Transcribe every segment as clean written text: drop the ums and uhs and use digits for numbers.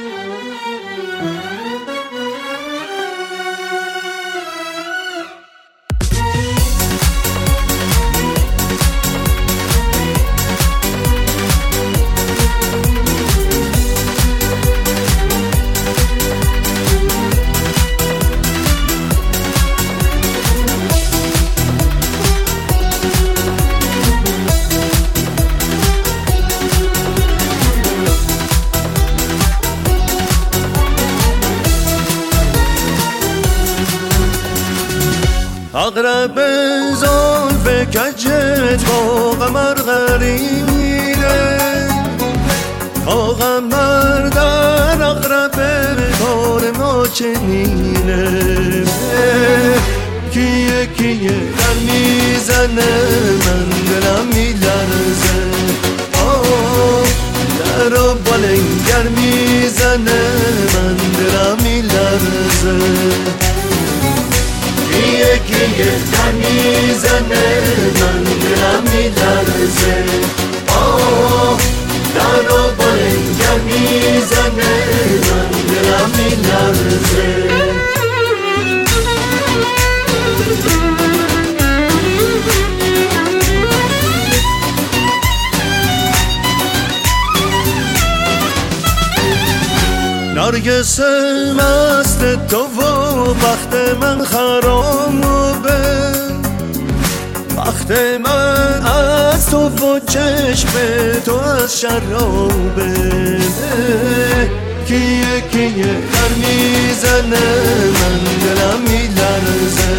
اقرب زلف کجت با قمر غریره، تا قمر در اقرب کار ما چنینه. کیه کیه در میزنه من دلم میلرزه، در و بالنگر میزنه من دلم میلرزه. کیه در میزنه من دلم میلرزه، در و بالنگر میزنه من دلم میلرزه. نرگس مست تو و بخت من خرابه، بخت من از تو و چشم تو از شرابه. کیه کیه در میزنه من دلم میلرزه،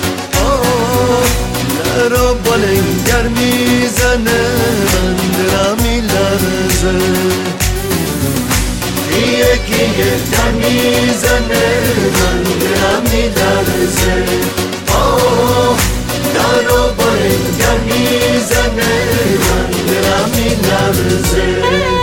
در و بالنگر میزنه من دلم میلرزه. کیه در میزنه من دلم میلرزه، در و بالنگر میزنه من دلم میلرزه.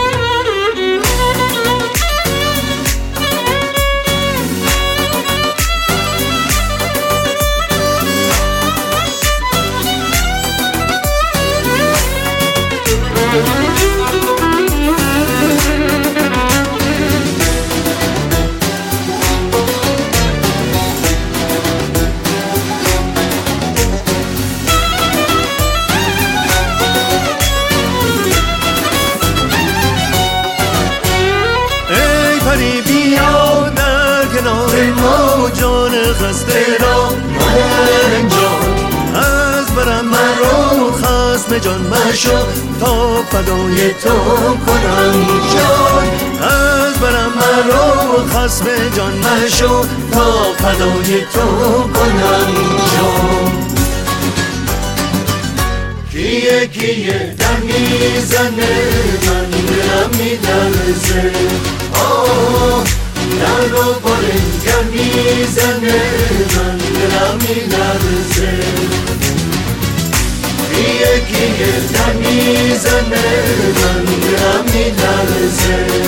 بیا در کنار ما جان خسته را من جان، از برم من رو خصم جان مشو تا فدای تو کنم جان. از برم من رو خصم جان مشو تا فدای تو کنم جان. کیه در میزنه من دلم میلرزه، در و بالنگر میزنه من دلم میلرزه. کیه در میزنه من دلم میلرزه،